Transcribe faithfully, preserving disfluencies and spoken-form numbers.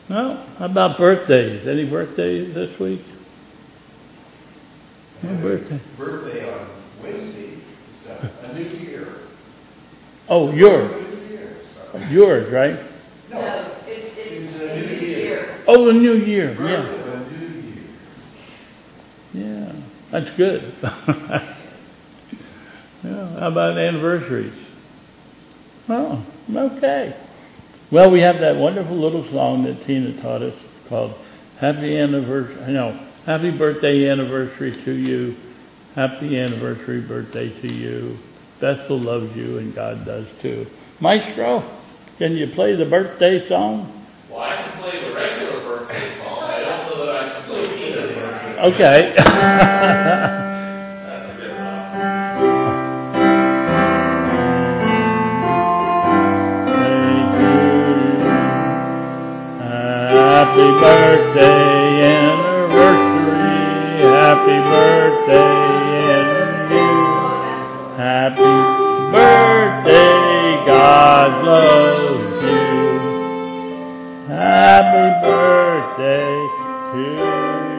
Well, how about birthdays? Any birthdays this week? No birthday. Birthday on Wednesday. It's a, a new year. Oh, it's yours. New year, so. Yours, right? No, no it's, it's, it's a new year. year. Oh, a new year. Birth Yeah. of a new year. Yeah, that's good. Yeah, how about anniversaries? Oh, okay. Well, we have that wonderful little song that Tina taught us called Happy Anniversary, no, Happy Birthday Anniversary to You. Happy Anniversary Birthday to you. Bethel loves you and God does too. Maestro, can you play the birthday song? Well, I can play the regular birthday song. I don't know that I can play Tina's birthday. Okay. That's a good enough. Happy birthday anniversary, happy birthday to you. Happy birthday, God loves you. Happy birthday to you.